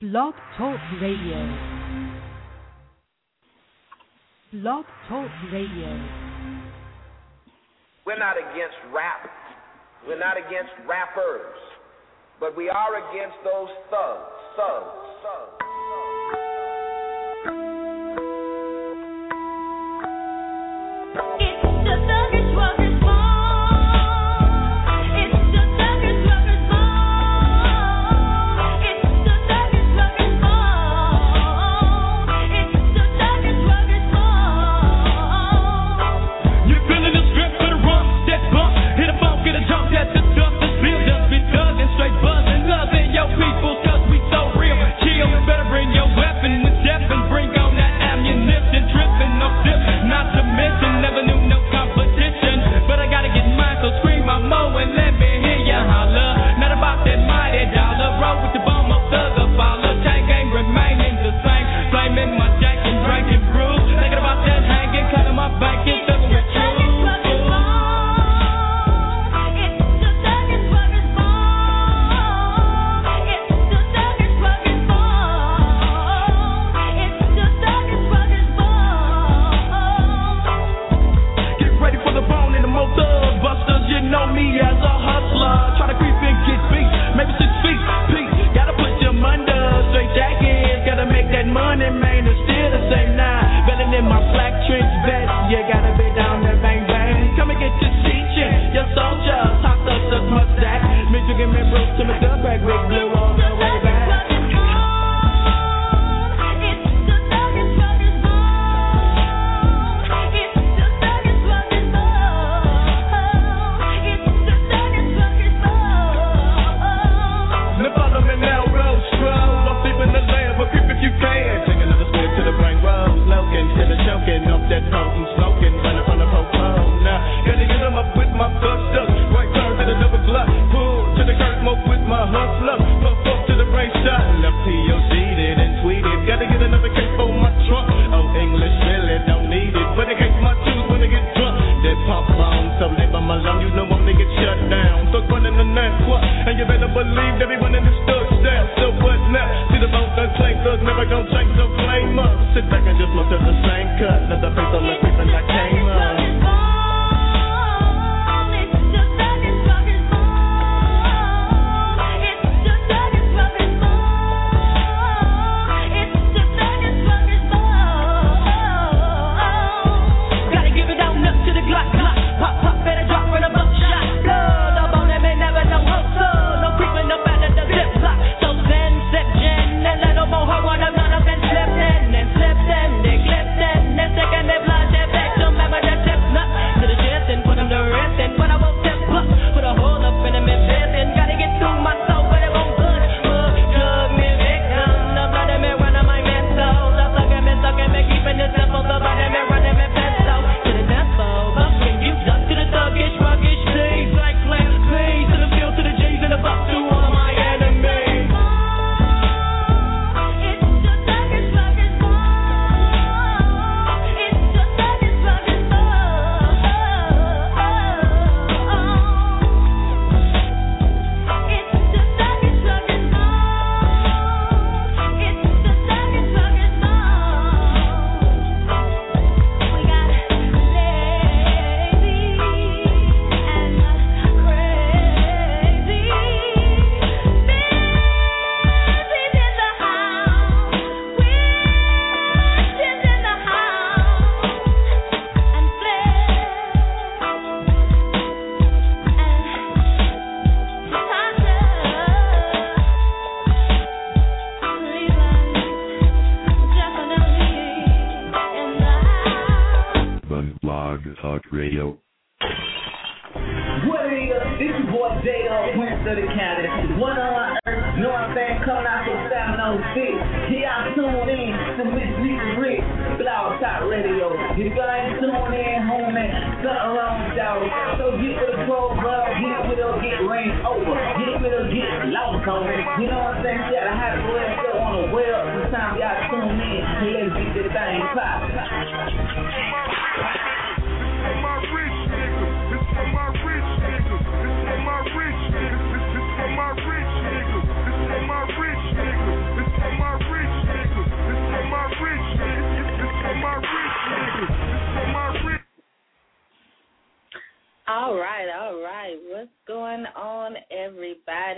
Blog Talk Radio. Blog Talk Radio. We're not against rap. We're not against rappers. But we are against those thugs. It's the thuggish rugged ball.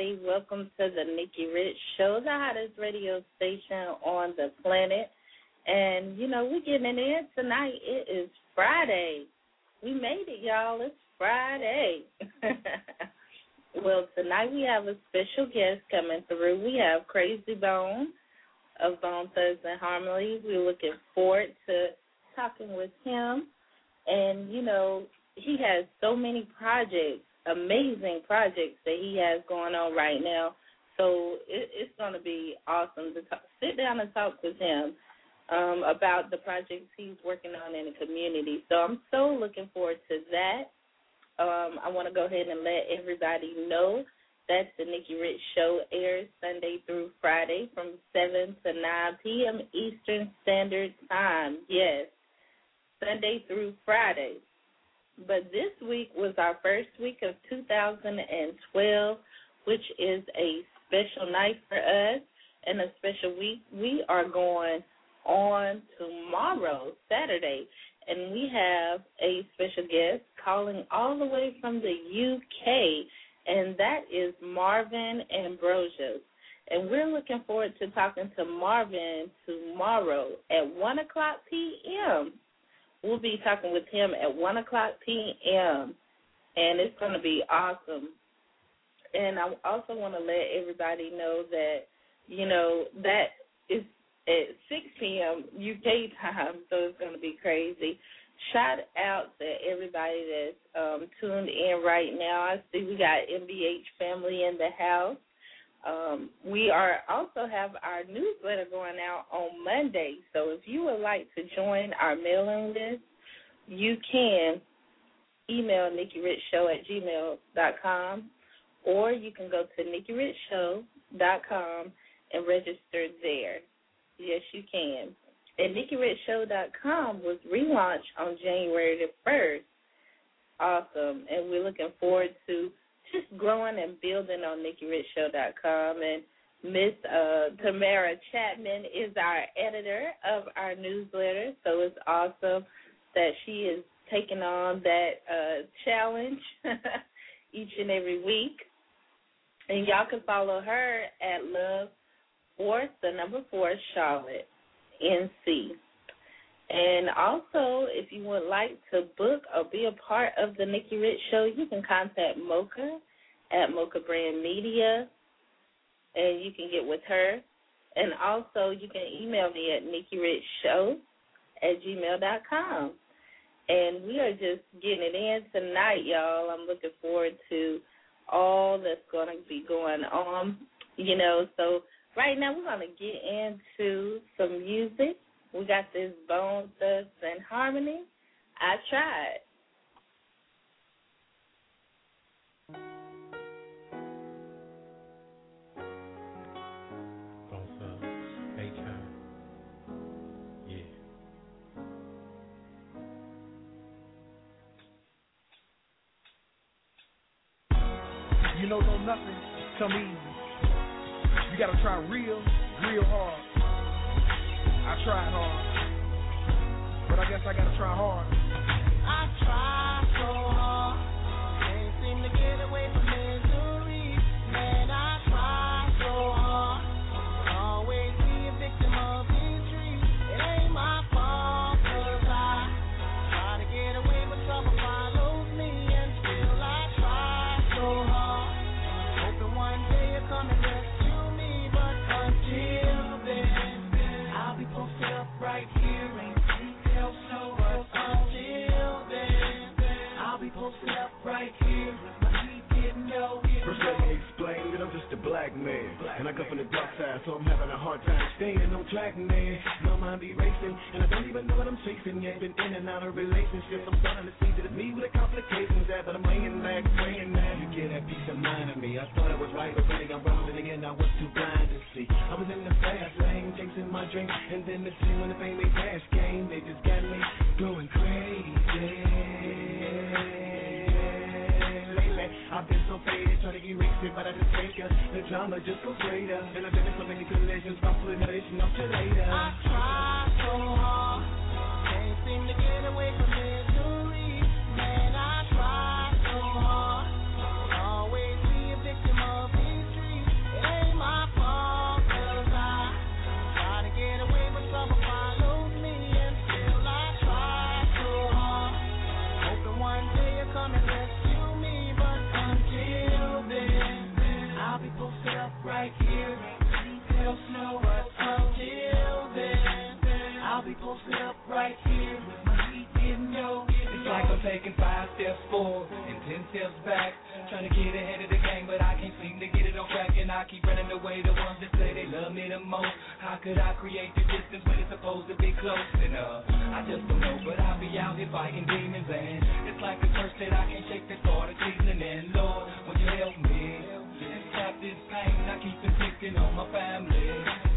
everybody. Welcome to the Nikki Rich Show, the hottest radio station on the planet. And, you know, we're getting it in tonight. It is Friday. We made it, y'all. It's Friday. Well, tonight we have a special guest coming through. We have Crazy Bone of Bone Thugs and Harmony. We're looking forward to talking with him. And, you know, he has so many projects, amazing projects that he has going on right now. So it's going to be awesome to sit down and talk with him about the projects he's working on in the community. So I'm so looking forward to that. I want to go ahead and let everybody know that the Nikki Rich Show airs Sunday through Friday from 7 to 9 p.m. Eastern Standard Time. Yes, Sunday through Friday. But this week was our first week of 2012, which is a special night for us and a special week. We are going on tomorrow, Saturday, and we have a special guest calling all the way from the UK, and that is Marvin Ambrosius. And we're looking forward to talking to Marvin tomorrow at 1 o'clock p.m. We'll be talking with him at 1 o'clock p.m., and it's going to be awesome. And I also want to let everybody know that, you know, that is at 6 p.m. UK time, so it's going to be crazy. Shout out to everybody that's tuned in right now. I see we got MBH family in the house. We are also have our newsletter going out on Monday. So if you would like to join our mailing list, you can email NikkiRichShow@gmail.com, or you can go to NikkiRichShow.com and register there. Yes, you can. And NikkiRichShow.com was relaunched on January the 1st. Awesome. And we're looking forward to just growing and building on NikkiRichShow.com. And Miss Tamara Chapman is our editor of our newsletter, so it's awesome that she is taking on that challenge each and every week. And y'all can follow her at Love4 Charlotte, NC. And also, if you would like to book or be a part of the Nikki Rich Show, you can contact Mocha at Mocha Brand Media, and you can get with her. And also, you can email me at NikkiRichShow@gmail.com. And we are just getting it in tonight, y'all. I'm looking forward to all that's going to be going on, you know. So right now we're going to get into some music. We got this Bone Thugs and Harmony. I Tried. Bone Thugs, A-Time. Yeah. You know nothing come easy. You gotta try real hard. I tried hard, but I guess I gotta try hard. I tried so hard, can't seem to get away from misery. Man, I tried so hard, but always be a victim of these streets. It ain't my fault, 'cause I try to get away, but trouble follows me, and still I try so hard. Hoping one day you'll come and rescue me, but until then, I'll be posted up right here, ain't details no, but until then, I'll be posted up right here, my heat getting low. First let me explain that I'm just a black man, and I come from the dark side, so I'm having a hard time staying on track, man. My mind be racing, and I don't even know what I'm chasing yet. Been in and out of relationships, I'm starting to see that it's me with the complications that, but I'm laying back, praying that you get that peace of mind of me. I thought I was right, but really I'm wrong, and again I was too blind to see. I was in the fast lane, chasing my dream, and then the scene when the fame they fast game, they just got me going crazy. I've been so faded, trying to erase it, but I just take it. The drama just goes greater, and I've been in so many collisions, possibly nation up to later. I tried so hard, can't seem to get away from misery. Man, I tried so hard, always be a victim of these streets. details know what. Until then, I'll be posted up right here with my heat getting low. It's like I'm taking 5 steps forward and 10 steps back, trying to get ahead of the game, but I can't seem to get it on track, and I keep running away the ones that say they love me the most. How could I create the distance when it's supposed to be close enough? I just don't know, but I'll be out here fighting demons, and it's like a curse that I can't shake the thought of seasoning. And Lord, would you help me stop this pain I keep inflicting on my family?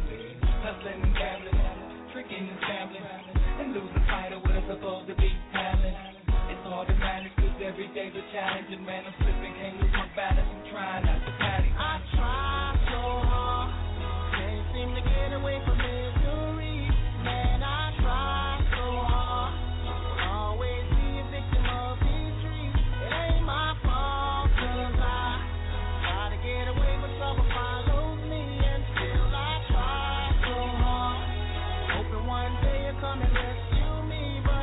Hustling and gambling, tricking and gambling, and losing sight of what I'm supposed to be handling. It's hard to manage 'cause every day's a challenge, and man, I'm slipping, can't lose my balance. I'm trying not to panic. I try so hard, can't seem to get away from misery. Man, I try so hard, will always be a victim of these streets. It ain't my fault 'cause I try to get away, but trouble follows me, and still I try so hard, hoping one day you'll come and rescue me. But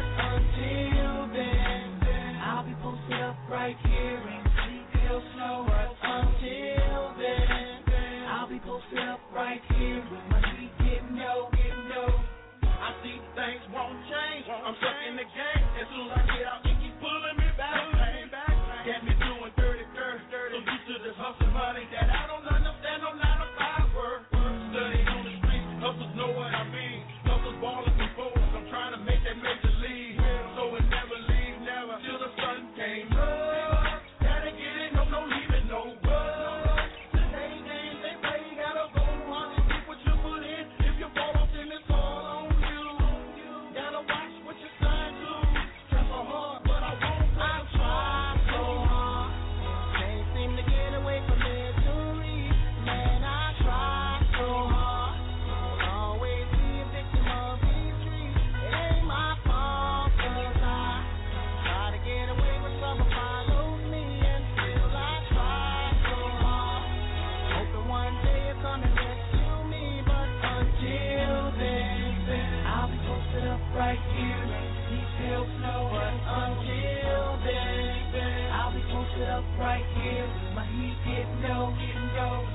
until then, I'll be posted up right here in details know what. Until then, I'll be posted up right here with my heat getting low, getting low. I see things won't change. I'm stuck in the game. As soon as I get out, it keep pulling me back. Got me doing dirty. So used to this hustle money that I don't understand. No 9 to 5 work. Studying on the streets, hustles know what I mean. Hustles ballers and bowlers. I'm trying to make that major league. So it never leave, never till the sun came up. Gotta get it, no leaving, no rush. Today games they play, gotta go hard and get what you put in. If you fall off, then it's all on you. Gotta watch what you sign to. Try so hard, but I won't. I try so hard, can't seem to get away from misery. Man, I try so hard, will always be a victim of these streets. It ain't my fault 'cause I try to get away, but trouble follows me, and still I try so hard, hoping one day you'll come and rescue me. But until then, I'll be posted up right here in details know what. Until then, I'll be posted up right here with my heat getting low, getting low.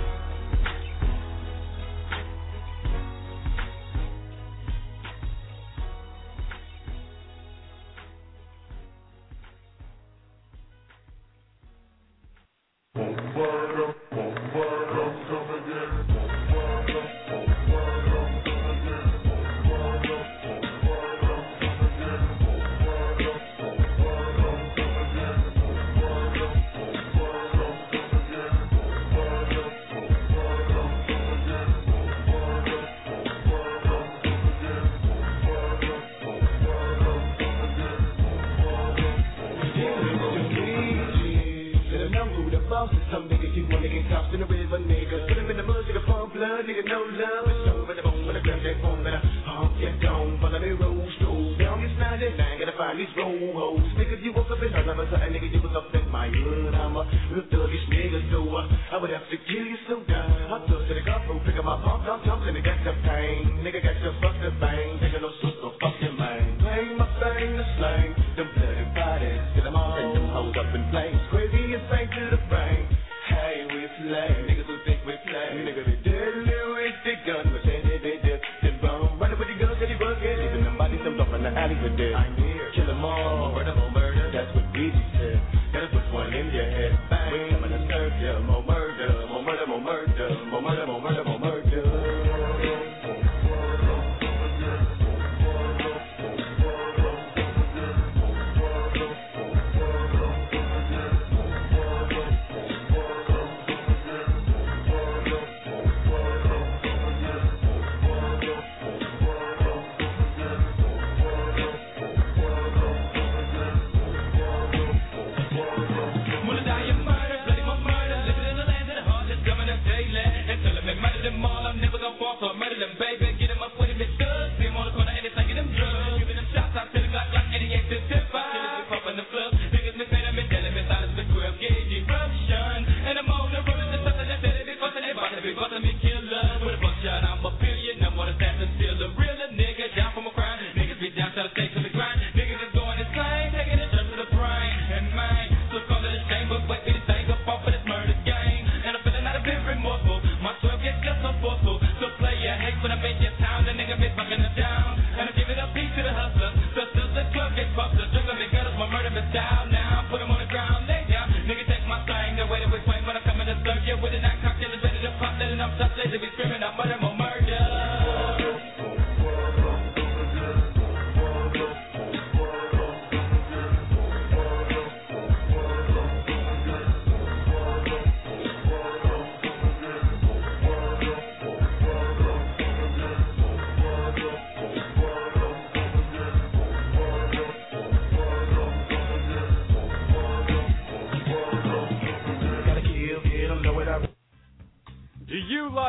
Some niggas keep one nigga tossed in the river, nigga. Put him in the mud, nigga, pump blood, nigga, no love. It's over the bone, when I grab that phone, better honk your dome. Follow the road, stroll down your 99, gotta find these roll hoes. Niggas, you woke up in all of a sudden, nigga, you was up in my hood. I'm a real thuggish nigga, so I would have to kill you so down. I'm close to the car, pick up my pump, I'm jumping, nigga, got the pain. Nigga, got the fuck the bang, nigga, no sister, fuck your man. Play my thing, the slang, them bloody bodies, get them all, and them hoes up in flames. Crazy and sank to the brain. Hey, we play, niggas who think we play. Niggas be deadly with the gun, but they dip, then bum. Running with the guns, steady bucket, leaving them bodies, them off in the alley for dead. I'm here, kill them all, murder, more murder. That's what Weezy said. Gotta put one in your head, bang. We coming to serve ya, more murder, more murder, more murder, more murder, more murder, more murder.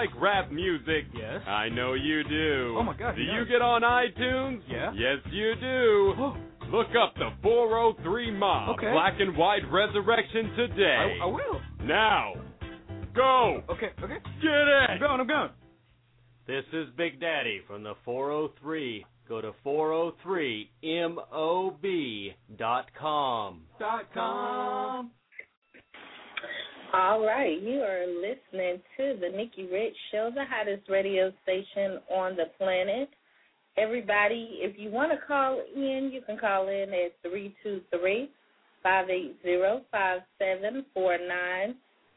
like rap music? Yes. I know you do. Oh, my God. Do you get on iTunes? Yeah. Yes, you do. Look up the 403 Mob Black and White Resurrection today. I will. Now, go. Okay. Get it. I'm going. This is Big Daddy from the 403. Go to 403mob.com. All right, you are listening to the Nikki Rich Show, the hottest radio station on the planet. Everybody, if you want to call in, you can call in at 323-580-5749,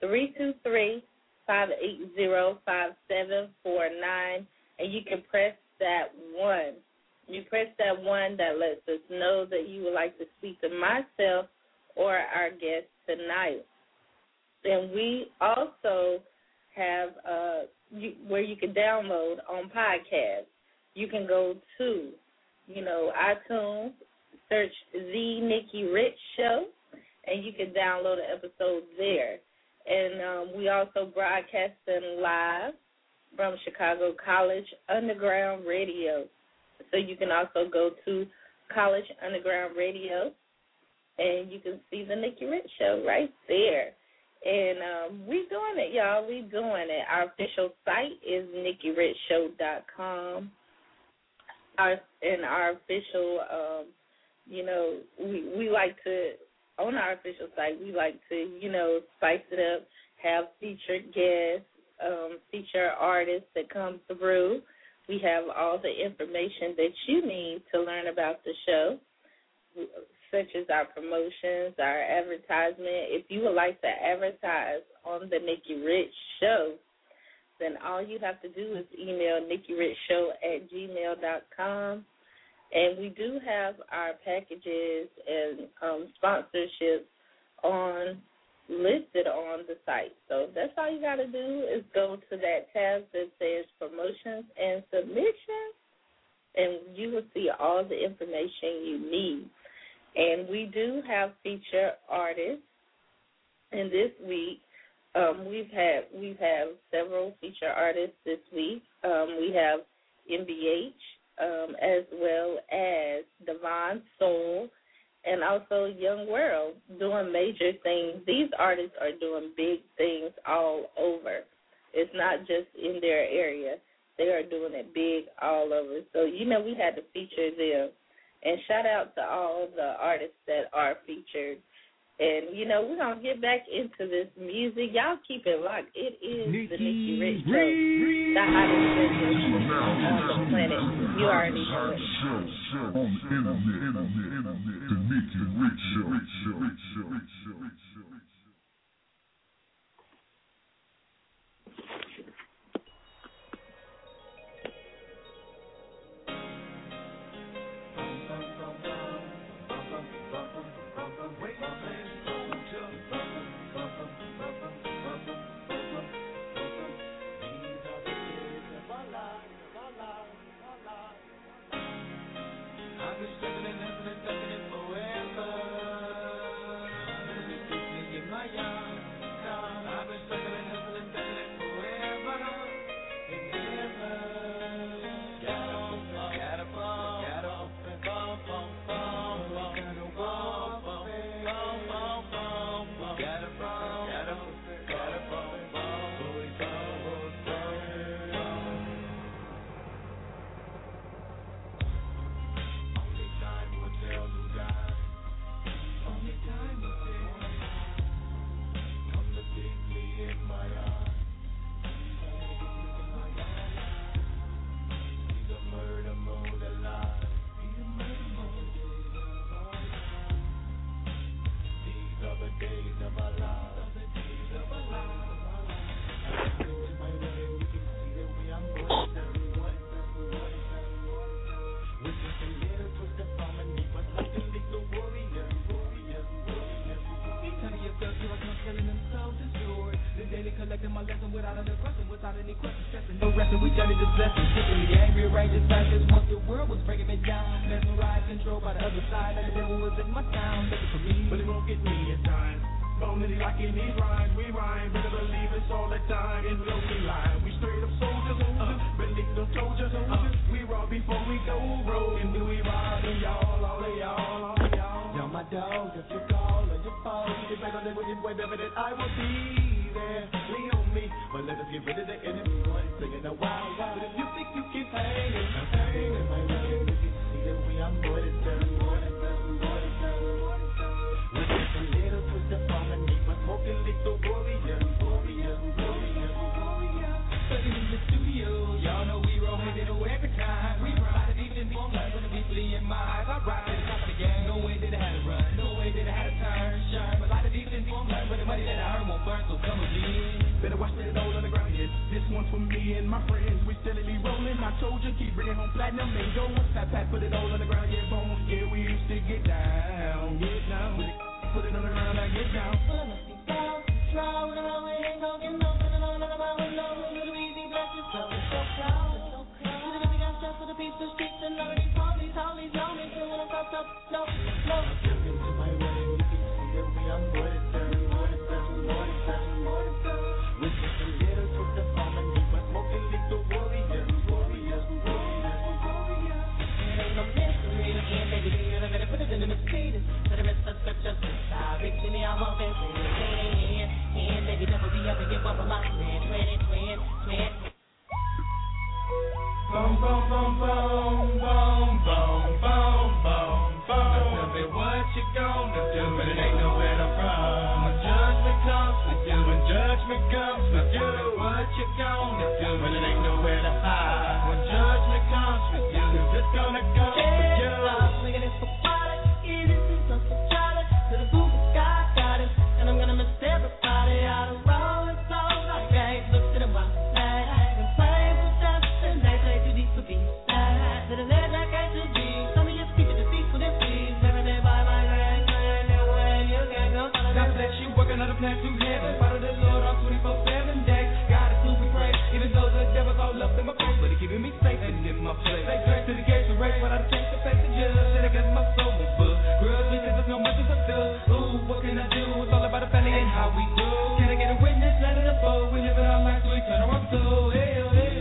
323-580-5749, and you can press that 1. You press that 1 that lets us know that you would like to speak to myself or our guest tonight. And we also have where you can download on podcasts. You can go to, iTunes, search The Nikki Rich Show, and you can download an episode there. And we also broadcast them live from Chicago College Underground Radio. So you can also go to College Underground Radio, and you can see the Nikki Rich Show right there. And we doing it, y'all. We doing it. Our official site is NikkiRichShow.com. Our official, we like to, on our official site, we like to, spice it up, have featured guests, feature artists that come through. We have all the information that you need to learn about the show, such as our promotions, our advertisement. If you would like to advertise on the Nikki Rich Show, then all you have to do is email NikkiRichShow@gmail.com. And we do have our packages and sponsorships listed on the site. So that's all you got to do is go to that tab that says Promotions and Submissions, and you will see all the information you need. And we do have feature artists. And this week, we've had several feature artists this week. We have MBH, as well as Devon Soul, and also Young World doing major things. These artists are doing big things all over. It's not just in their area. They are doing it big all over. So, we had to feature them. And shout out to all the artists that are featured. And, we're going to get back into this music. Y'all keep it locked. It is the Nikki Rich Show, the hottest radio on the planet. You already know it. The Nikki Rich Show. Controlled by the other side, and the devil was in my town, looking for me, but it won't get me in time. Bonity like in these rhymes, we rhyme, better believe it's all the time. In no line, we straight up soldiers, beneath the soldiers, we rob before we go rogue, and do we ride and y'all, all of y'all, Y'all my dog, if you call or you fall, you better live with your boy, baby, that I will be there. Lean on me, but let us get rid of the enemy, boy, singing a wild, wild. If you think you keep hanging, I'm hanging, my man, you can see that we are more than done, more than done, more than done. We're just a little twist of harmony, but smoking little warrior, warrior, warrior, warrior. Studying in the studio, y'all know we roll with it every time. We ride it even before I'm like when the people in my eyes. I ride to the top of the game, no way that I had to run, no way that I had to turn, shine. But like it even before I'm like when the money that I earn won't burn, so come again. Better watch it all on the ground, yes. This one's for me and my friends. We steadily rolling. I told you, keep bringing home platinum and gold. Pat, put it all on the ground, yeah, boom. Yeah, we used to get down, get down. Put it on the ground, I get down. Well, I must be down, try with a long way, ain't gon' get no, put it on the ground, no, little easy, bless yourself. It's so proud, it's so proud. You know, we got stuff for the peace of streets and all of these homies, know me, so when I'm up, no. Step into my way, you can see that we are more than done, more than done, more than done, more than done. With just a little twist of harmony, but smoking little warrior, warrior, warrior, warrior. It ain't no mystery, again, baby, you better put it in the Mercedes. For the rest of the just big to me, I'm up and and baby, never be up and give up on my twin. Boom, boom, boom, boom, boom, boom, boom, boom, boom. Now tell me what you gonna do when it ain't nowhere to run. When judgment comes with you, when judgment comes with you, what you gonna do when it ain't nowhere to hide? When judgment comes with you, it's gonna come with you. Nigga, this for quality, this is so solid. To the booth, God got it, and I'm gonna miss everybody out of rolling souls. I can't look to the one side and play with dust, and they play too deep for peace. To the ledge I can't to be. Some of you keep it deceitful and please. Everything by my grand, when you can't go. God bless you, working on a plan to heaven. Follow the Lord on 24/7 days. God is who we praise, even though the devil's all up in my face, but he keeping me safe and in my place. They turn to the gates and race, but I take the face to judge. Shit, I got my soul in book. Grudge because there's no much as I feel. Ooh, what can I do? It's all about the family and how we do. Can I get a witness? Let it unfold. We live in our lives, so we turn our soul. Hell, hell.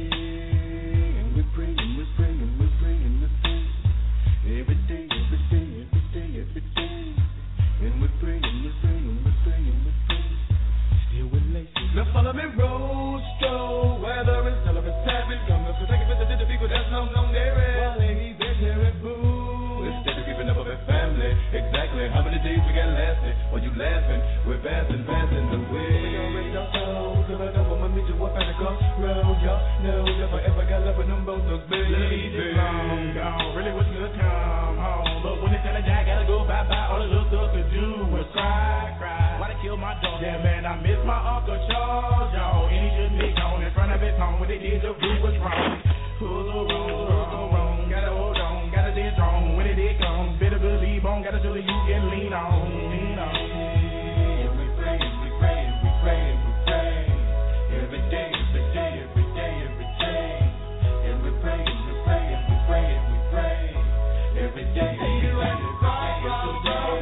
And we're praying, we're praying, we're praying, we're praying. Every day, every day, every day, every day. And we're praying, we're praying, we're praying, we're praying. Still with laces. Now follow me, road stroll. Whether it's still or it's savage, come to take it to the people that's known there is. Well, ladies, they're terrible. Instead of keeping up with their family, exactly how many days we got lasting? While you laughing, we're passing the way. We gon' raise our souls, till I know I'ma meet you up at the crossroad. Y'all know if I ever got love with them both thugs, baby. This long gone, really wish you could come home. But when it's time to die, gotta go bye-bye. All the little thugs could do was cry. Why they kill my dog? Yeah, man, I miss my Uncle Charles, y'all. And he shouldn't be gone in front of his home. What they did to do was wrong. Who's wrong, gotta hold on, gotta stay strong. When it comes, better believe on, gotta show that you can lean on, lean on. And we pray, we pray, we pray, we pray. Every day, every day, every day, every day. And we pray, we pray, we pray, we pray. Every day, every day, every day.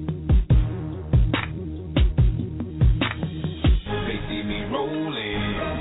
They see me rolling.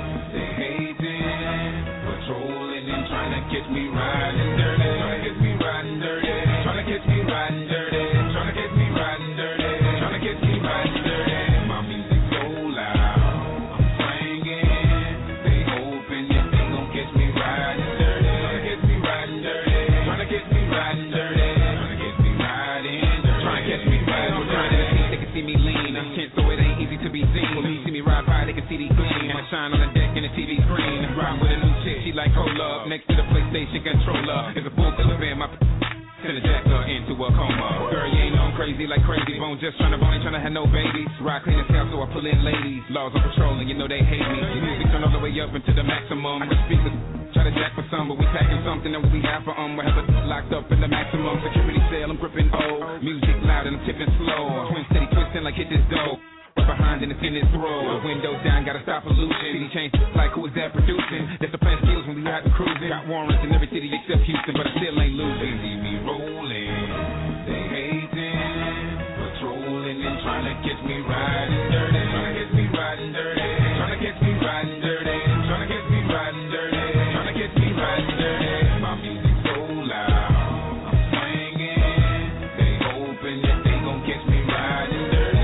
sunshine on the deck and the TV screen. Ride with a new chick, she like cola. Next to the PlayStation controller is a full color band. My send a jacker into a coma. Girl, you ain't on crazy like Crazy Bone. Just tryna bone, ain't tryna have no babies. Ride clean as hell, so I pull in ladies. Laws on patrol, and you know they hate me. The music turn all the way up into the maximum. I can speak the try to jack for some, but we packing something that we have for We'll have it locked up in the maximum security cell. I'm gripping old. Music loud and I'm tipping slow. Twin steady twisting like hit this dough. Behind and it's in his throw. Windows down, gotta stop pollution. City change like who is that producing? That's the plan skills when we out and cruising. Got warrants in every city except Houston, but I still ain't losing. They see me rolling, they hating, patrolling and trying to catch me riding dirty. Trying to catch me riding dirty. Trying to catch me riding dirty. Trying to catch me riding dirty. Trying to catch me riding dirty. My music's so loud, I'm swinging. They hoping that they gon' catch me riding dirty.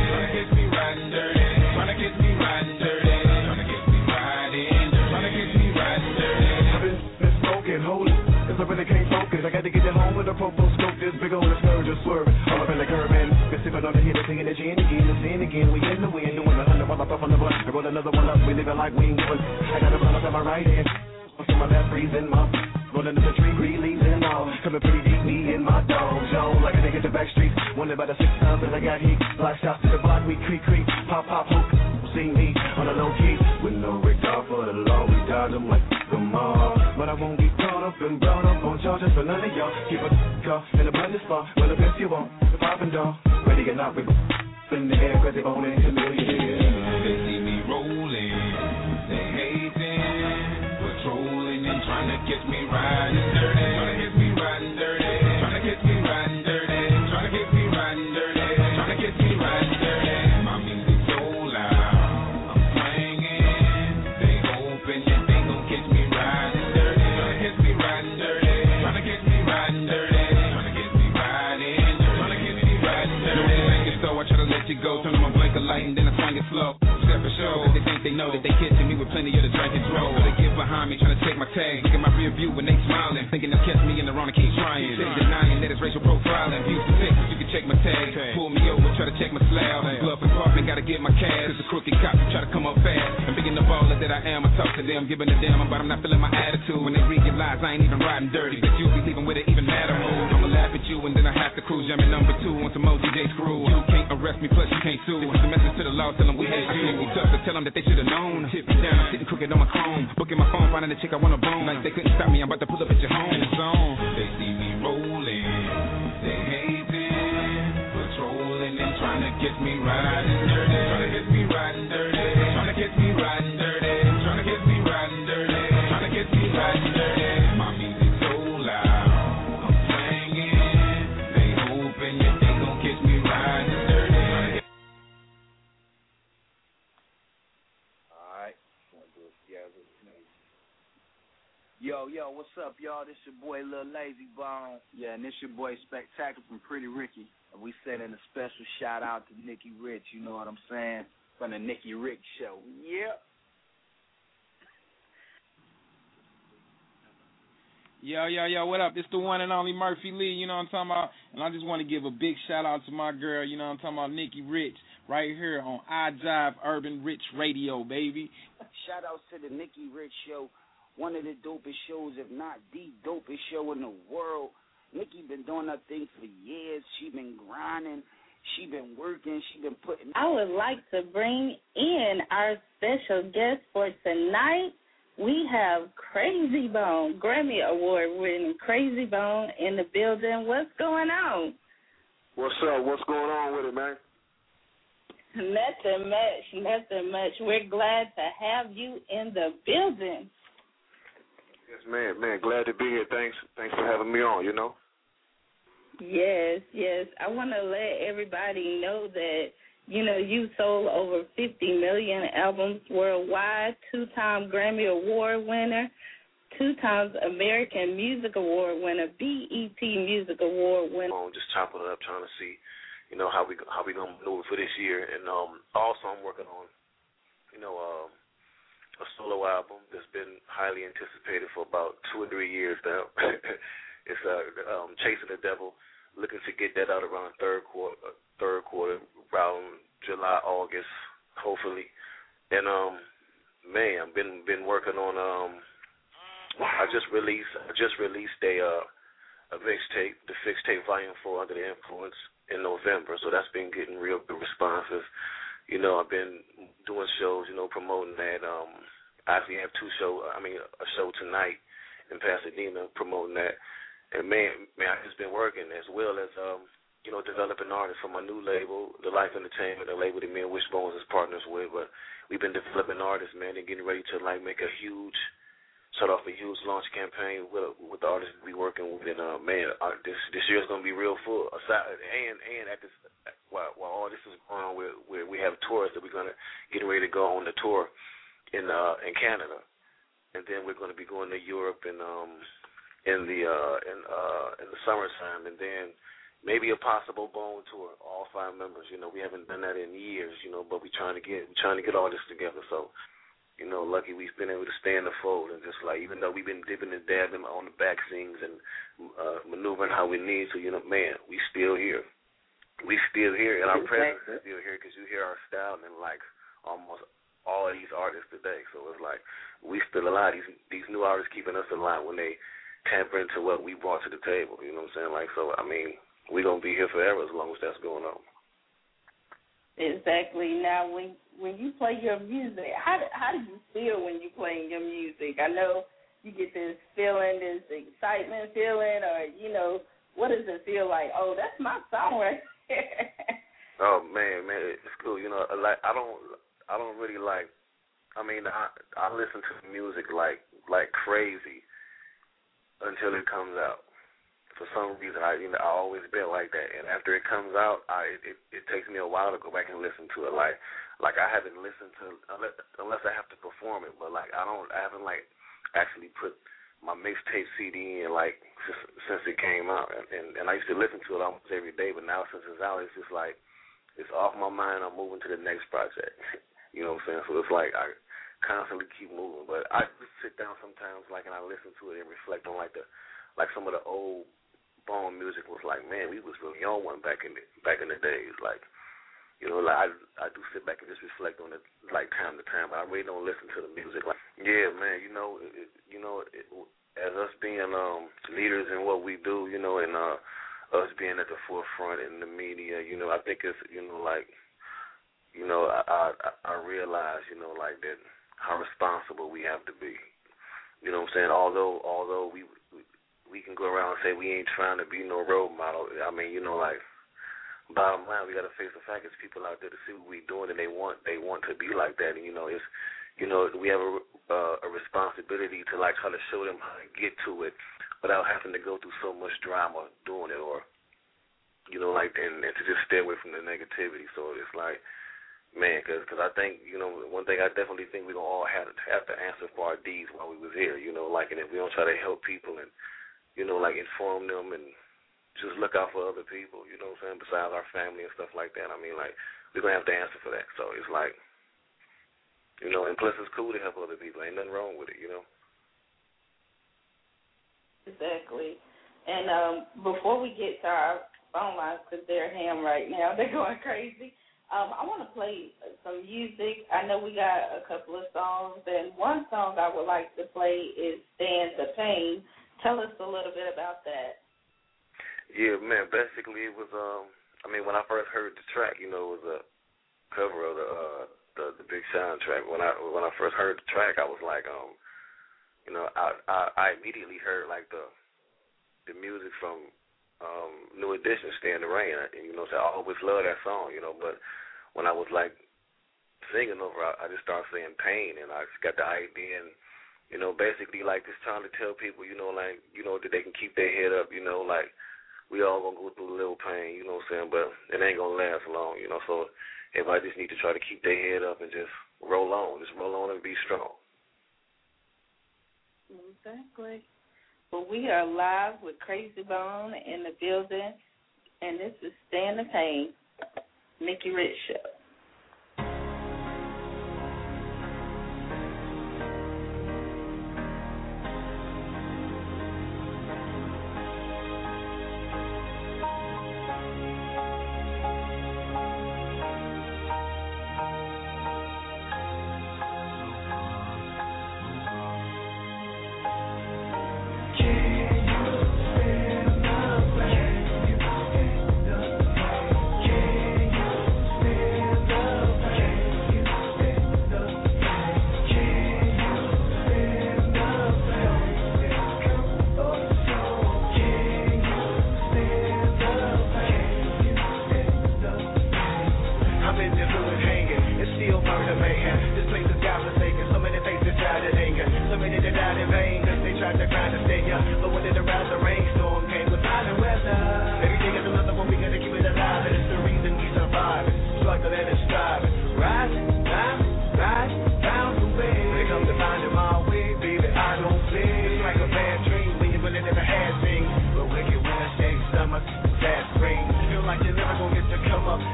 I really can't focus. I got to get it home with a popo scope. This big old scourge just swerving all up in the curb and been sipping on the hit, singing the gin again and sin again. We in the wind, doing 100 while I puff on the blunt. I roll another one up. We living like we ain't giving. I got a blunt up in my right hand, so my left freezing my rolling up the tree, green leaves and all. Coming pretty deep, me in my dog zone like a nigga at the back streets. Wondered about the 6 times that I got heat. Black shots to the block, we creep, pop, hook. See me on a low key with no regard for the law. We dodge them like them all, but I won't be caught up and brought up on charges for none of y'all. Keep a car in a abundance spot. Well, the best you want, the poppin' dog. Ready to knock me in the air, cause they own it to millionaires. They see me rolling, they hating, patrolling and trying to catch me riding dirty. Trying to catch me riding dirty. Trying to catch me riding dirty. Trying to catch me riding dirty. Trying to catch me riding dirty. My music's so loud, I'm swinging. They hoping that they gon' catch me riding dirty. Trying to catch me riding dirty. Trying to catch me riding dirty. Trying to catch me riding dirty. Trying to catch me riding dirty. So I try to let you go, turn on my blinker light and then I swing it slow. Step for show, cause they think they know that they catching me with plenty of the drink and throw. So they get behind me, trying to take my tag. Look at my rear view when they smiling, thinking they'll catch me in the wrong and keep trying. They denying that it's racial profiling. Houston, Texas, you can check my tag. Pull me over, try to check my slab. Bluff and parking, gotta get my cash. Cause the crooked cops try to come up fast. And being the baller that I am, I talk to them, giving a damn, but I'm not feeling my attitude. When they read your lies, I ain't even riding dirty. But you be leaving with it even matter move. I'ma laugh at you and then I have to cruise. Jamming number 2 on some OGJ screw. You can't arrest me, plus you can't sue. This is a message to the law, tell them we hate you. We tough to tell them that they should've known. Tip me down, I'm sitting crooked on my chrome. Booking my phone, finding the chick I wanna bone. Like they couldn't stop me, I'm about to pull up at your home. In the zone, they see me rolling, they hating, patrolling and trying to catch me riding dirty. Trying to catch me riding dirty. Trying to catch me riding dirty. Trying to catch me riding dirty. Trying to catch me riding dirty. My music's so loud, I'm swinging. They hoping that they gon' catch me riding dirty. Yo, what's up, y'all? This your boy, Lil Lazy Bone. Yeah, and this your boy, Spectacular from Pretty Ricky. And we sending a special shout out to Nikki Rich, you know what I'm saying? From the Nikki Rich Show. Yep. Yo, what up? It's the one and only Murphy Lee, you know what I'm talking about? And I just want to give a big shout out to my girl, you know what I'm talking about, Nikki Rich, right here on iDrive Urban Rich Radio, baby. Shout out to the Nikki Rich Show. One of the dopest shows, if not the dopest show in the world. Nikki been doing her thing for years. She been grinding. She been working. She been putting. I would like to bring in our special guest for tonight. We have Crazy Bone, Grammy Award-winning Crazy Bone in the building. What's going on? What's up? What's going on with it, man? Nothing much. We're glad to have you in the building. Yes, man. Glad to be here. Thanks for having me on, you know. Yes. I want to let everybody know that, you know, you sold over 50 million albums worldwide, 2-time Grammy Award winner, 2 times American Music Award winner, BET Music Award winner. Just chopping it up, trying to see, you know, how we gonna maneuver for this year. And also I'm working on, you know, a solo album that's been highly anticipated for about 2 or 3 years now. It's Chasing the Devil. Looking to get that out around third quarter, around July, August, hopefully. And man, I've been working on I just released a mixtape, the Fixtape Volume 4 Under the Influence in November. So that's been getting real good responses. You know, I've been doing shows, you know, promoting that. I actually have a show tonight in Pasadena promoting that. And man, I've just been working as well as you know, developing artists for my new label, The Life Entertainment, a label that me and Wishbones is partners with. But we've been developing artists, man, and getting ready to like start off a huge launch campaign with the artists we working with. And man, this year's gonna be real full. And at this, while all this is going on, we have tours that we're gonna getting ready to go on the tour in Canada, and then we're gonna be going to Europe in the summertime, and then maybe a possible Bone tour, all 5 members. You know, we haven't done that in years. You know, but we're trying to get all this together. So, you know, lucky we've been able to stay in the fold and just like, even though we've been dipping and dabbing on the back scenes and maneuvering how we need to, you know, man, we still here. We still here, and our presence is still here because you hear our style and like almost all of these artists today. So it's like we still alive. These new artists keeping us alive when they tamper into what we brought to the table. You know what I'm saying? Like, so I mean, we're gonna be here forever as long as that's going on. Exactly. Now, when you play your music, how do you feel when you're playing your music? I know you get this feeling, this excitement feeling, or, you know, what does it feel like? Oh, that's my song right there. Oh, man, it's cool. You know, like I don't really like, I mean, I listen to music like crazy until it comes out. For some reason, I always been like that, and after it comes out, it takes me a while to go back and listen to it. Like I haven't listened to unless I have to perform it, but like I haven't like actually put my mixtape CD in like since it came out, and I used to listen to it almost every day, but now since it's out, it's just like it's off my mind. I'm moving to the next project. You know what I'm saying? So it's like I constantly keep moving, but I just sit down sometimes, like, and I listen to it and reflect on like some of the old Bone music was like, man, we was really on one back in the days. Like, you know, like I do sit back and just reflect on it like time to time, but I really don't listen to the music. Like, yeah, man, as us being leaders in what we do, you know, and us being at the forefront in the media, you know, I think it's, you know, like, you know, I realize, you know, like that how responsible we have to be. You know what I'm saying? Although we can go around and say we ain't trying to be no role model. I mean, you know, like, bottom line, we got to face the fact it's people out there to see what we're doing, and they want to be like that. And, you know, it's, you know, we have a responsibility to, like, try to show them how to get to it without having to go through so much drama doing it, or, you know, like, and to just stay away from the negativity. So it's like, man, because I think, you know, one thing I definitely think we're going to all have to answer for our deeds while we was here, you know, like, and if we don't try to help people and, you know, like, inform them and just look out for other people, you know what I'm saying, besides our family and stuff like that. I mean, like, we're going to have to answer for that. So it's like, you know, and plus it's cool to help other people. Ain't nothing wrong with it, you know. Exactly. And before we get to our phone lines, because they're ham right now, they're going crazy, I want to play some music. I know we got a couple of songs, and one song I would like to play is Stand the Pain. Tell us a little bit about that. Yeah, man, basically it was, I mean, when I first heard the track, you know, it was a cover of the Big Sean track. When I first heard the track, I was like, you know, I immediately heard, like, the music from New Edition, Stand the Rain, and, you know, so I always loved that song, you know, but when I was, like, singing over, I just started saying pain, and I just got the idea, and, you know, basically, like, just trying to tell people, you know, like, you know, that they can keep their head up, you know, like, we all going to go through a little pain, you know what I'm saying, but it ain't going to last long, you know, so everybody just need to try to keep their head up and just roll on and be strong. Exactly. Well, we are live with Crazy Bone in the building, and this is Stand the Pain, Nikki Rich Show.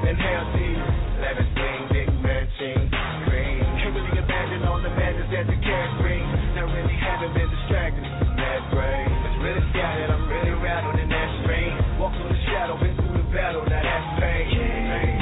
and hell to you. Lavish bling, big matching green. Can't really imagine all the madness that the cash brings. Not really haven't been distracted. Mad brain. It's really scattered. I'm really rattled in that string. Walk through the shadow, been through the battle. Now that's pain. Pain.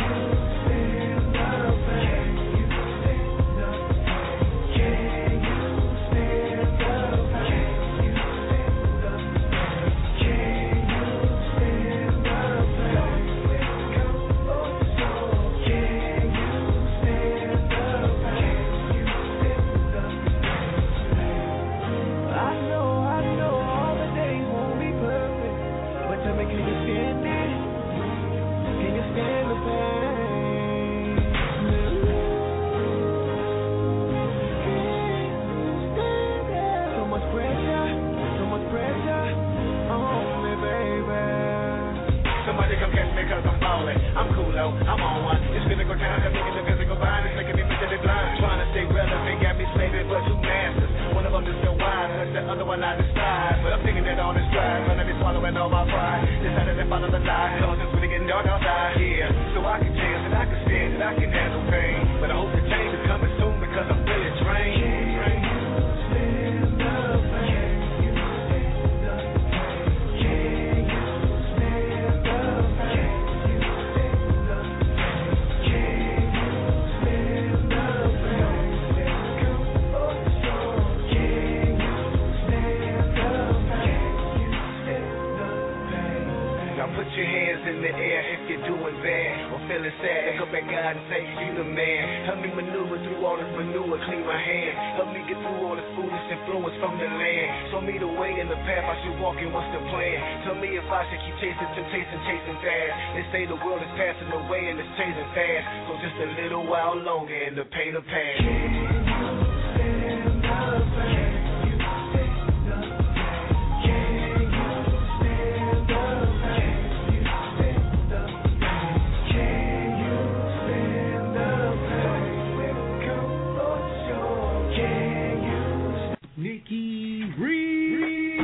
I'm cool though, I'm on one. It's physical time, I'm making the physical bind. It's making me mentally blind. Trying to stay relevant, got me slaving for two masters. One of them is still wise, but the other one I despise. But I'm thinking that on this drive, gonna be swallowing all my pride. Decided to follow the lie, cause it's really getting dark outside. Yeah, so I can chance and I can stand and I can handle pain. But I hope the change is coming soon because I'm really drained. Put your hands in the air if you're doing bad or feeling sad. Look up at God and say, you the man. Help me maneuver through all this manure, clean my hand. Help me get through all this foolish influence from the land. Show me the way and the path I should walk in, what's the plan? Tell me if I should keep chasing temptation, chasing fast. They say the world is passing away and it's changing fast. So just a little while longer and the pain will pass. Can you stand up? Nikki Reed.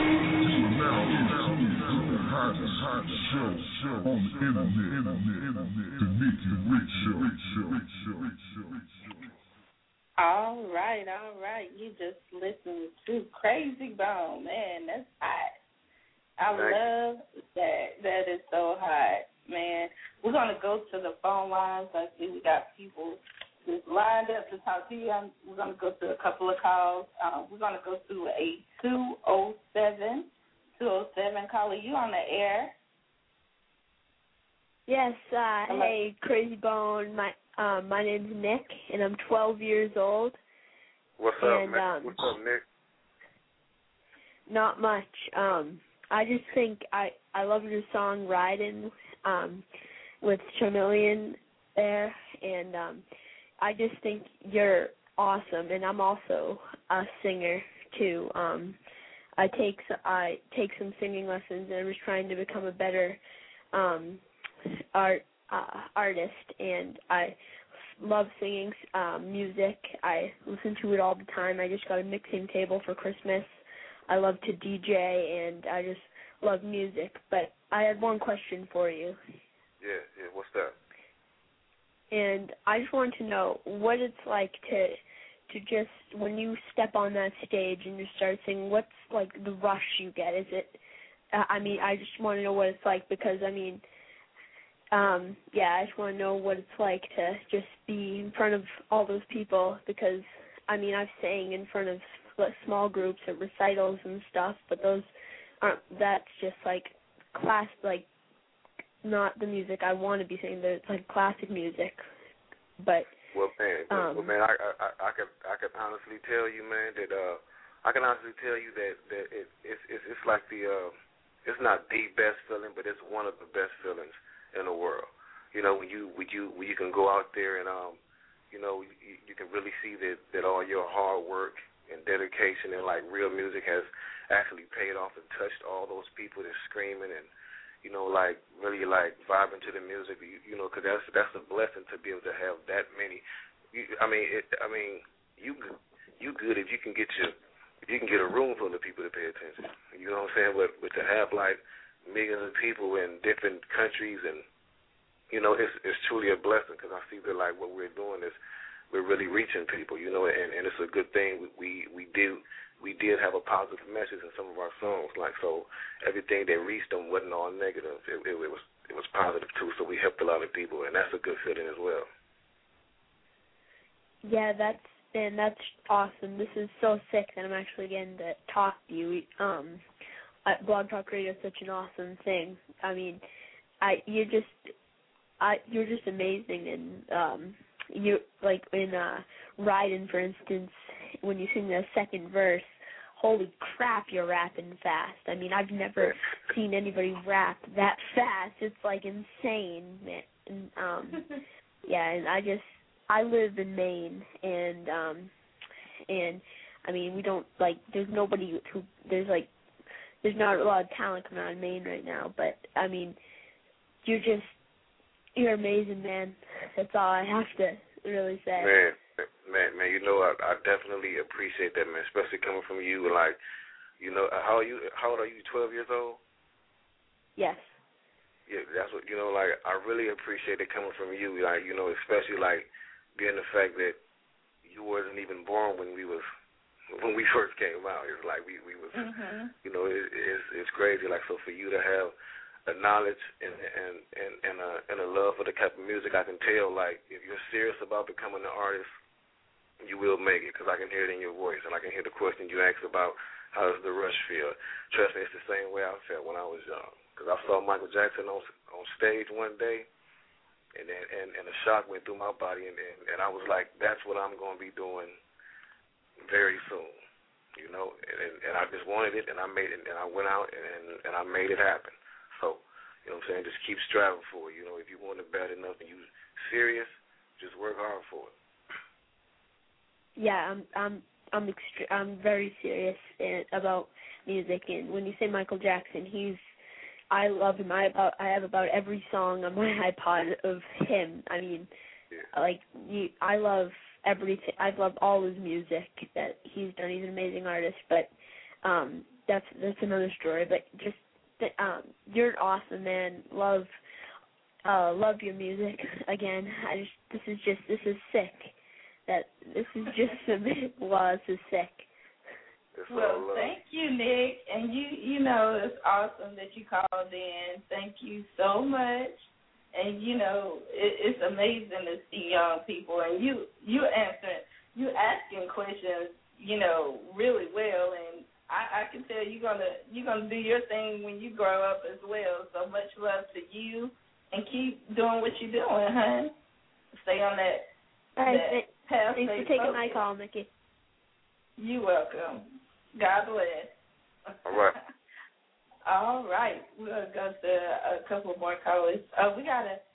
Show on the internet. The Nikki Reed Show. All right. You just listened to Crazy Bone. Man, that's hot. I love that. That is so hot, man. We're going to go to the phone lines. I see we got people just lined up to talk to you. We're going to go through a couple of calls. We're going to go through a 207 caller. You on the air? Yes. Hey, Crazy Bone. My name's Nick, and I'm 12 years old. What's up, Nick? What's up, Nick? Not much. I just think I love your song "Riding" with Chameleon there, and I just think you're awesome. And I'm also a singer too. I take some singing lessons, and I'm just trying to become a better artist. And I love singing music. I listen to it all the time. I just got a mixing table for Christmas. I love to DJ, and I just love music. But I had one question for you. Yeah, what's that? And I just wanted to know what it's like to just, when you step on that stage and you start singing, what's like the rush you get? Is it, I just want to know what it's like because, I just want to know what it's like to just be in front of all those people because, I've sang in front of small groups at recitals and stuff, but that's just like class, like not the music I want to be singing, but it's like classic music. But I can honestly tell you, man, that it's like it's not the best feeling, but it's one of the best feelings in the world. You know, when you can go out there and you can really see that all your hard work and dedication and like real music has actually paid off and touched all those people that's screaming and like really like vibing to the music. Because that's a blessing to be able to have that many. You good if you can get a room full of people to pay attention. You know what I'm saying? But to have like millions of people in different countries and it's truly a blessing because I see that like what we're doing is we're really reaching people, and it's a good thing. We did have a positive message in some of our songs, like so everything that reached them wasn't all negative. It was positive too. So we helped a lot of people, and that's a good feeling as well. Yeah, that's awesome. This is so sick that I'm actually getting to talk to you. Blog Talk Radio is such an awesome thing. I mean, you're just amazing, and you like in Riding, for instance, when you sing the second verse. Holy crap, you're rapping fast. I mean, I've never seen anybody rap that fast. It's like insane, man. And, yeah, and I live in Maine, and I mean, we don't like. There's nobody who there's not a lot of talent coming out of Maine right now. But I mean, you're amazing, man. That's all I have to really say. Man, I definitely appreciate that, man. Especially coming from you, like, how old are you? 12 years old? Yes. Yeah, that's what like. I really appreciate it coming from you, like, especially like. Being the fact that you wasn't even born when we first came out, it's like we was, it's crazy. Like so, for you to have a knowledge and a love for the type of music, I can tell. Like if you're serious about becoming an artist, you will make it because I can hear it in your voice and I can hear the question you asked about how does the rush feel. Trust me, it's the same way I felt when I was young because I saw Michael Jackson on stage one day. And a shock went through my body, and I was like, that's what I'm going to be doing very soon, And I just wanted it, and I made it, and I went out, and I made it happen. So, what I'm saying, just keep striving for it. If you want it bad enough and you serious, just work hard for it. Yeah, I'm very serious about music, and when you say Michael Jackson, I love him. I have about every song on my iPod of him. I mean, I love everything. I love all his music that he's done. He's an amazing artist. But that's another story. But just you're awesome, man. Love your music. Again, this is sick. This is sick. Well, thank you, Nick, and it's awesome that you called in. Thank you so much, and it's amazing to see young people, and you asking questions, really well, and I can tell you're gonna do your thing when you grow up as well. So much love to you, and keep doing what you're doing, huh? Stay on that. Path. Thanks for taking my call, Nikki. You're welcome. God bless. All right. All right. We're going to go to a couple more callers. We got a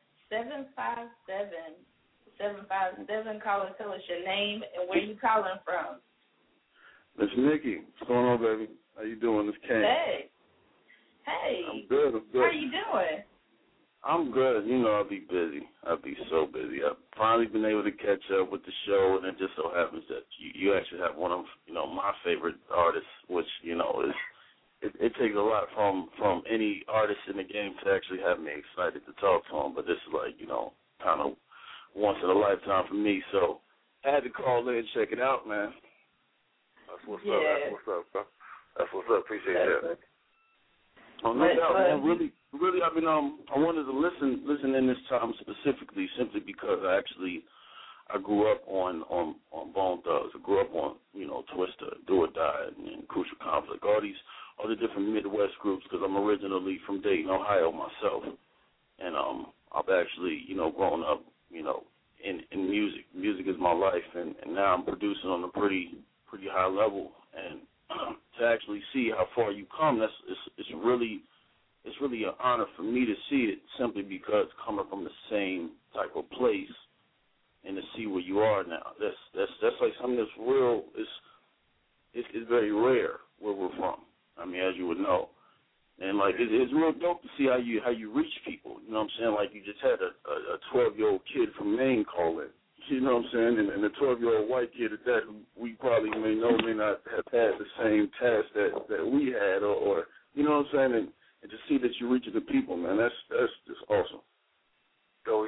757 caller. Tell us your name and where you calling from. It's Nikki. What's going on, baby? How you doing? It's Ken. Hey. I'm good. How are you doing? I'm good. I'll be busy. I'll be so busy. I've finally been able to catch up with the show, and it just so happens that you actually have one of, my favorite artists, which, is it takes a lot from any artist in the game to actually have me excited to talk to him, but this is like, kind of once in a lifetime for me, so I had to call in and check it out, man. That's what's up. That's what's up, bro. That's what's up. Appreciate that. Oh, no doubt, man. Really, I mean, I wanted to listen in this time specifically simply because I grew up on Bone Thugs. I grew up on, Twister, Do or Die, and Crucial Conflict, all the different Midwest groups because I'm originally from Dayton, Ohio myself. And I've actually, grown up, in music. Music is my life, and now I'm producing on a pretty high level. And to actually see how far you come, it's really an honor for me to see it simply because coming from the same type of place and to see where you are now. That's like something that's real. It's very rare where we're from. I mean, as you would know. And like it's real dope to see how you reach people. You know what I'm saying? Like you just had a 12-year-old kid from Maine call in. You know what I'm saying? And a 12-year-old white kid at that, who we probably may not have had the same task that we had, or you know what I'm saying? And to see that you're reaching the people, man, that's just awesome. Yo,